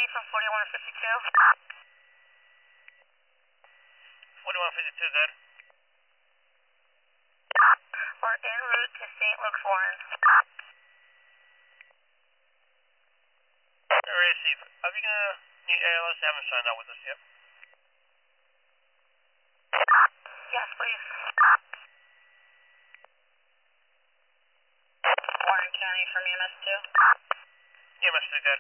County from 4152. 4152, good. We're en route to St. Luke's Warren. Receive. Are we gonna need ALS? They haven't signed out with us yet. Yes, please. Warren County from EMS2. EMS2, good.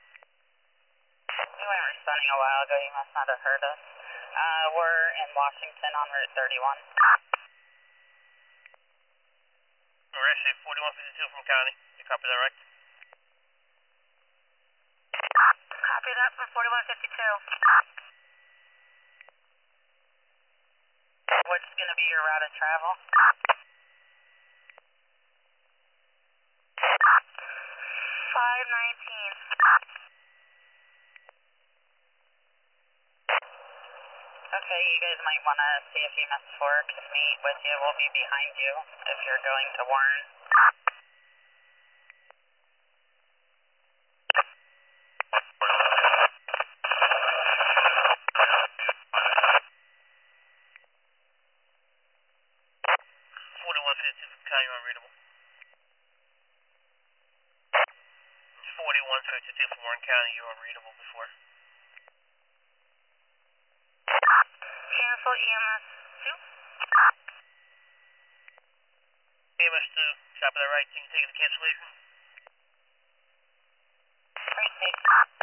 You weren't responding a while ago. You must not have heard us. We're in Washington on Route 31. Receive. 4152 from County. You copy that, right? Copy that from 4152. What's going to be your route of travel? 519. Okay, you guys might want to see if EMS4 can meet with you. We'll be behind you if you're going to Warren. County unreadable. 4152 from Warren County, you were unreadable before. Cancel EMS2. EMS2, copy that, right? Can you take the cancellation? Receive.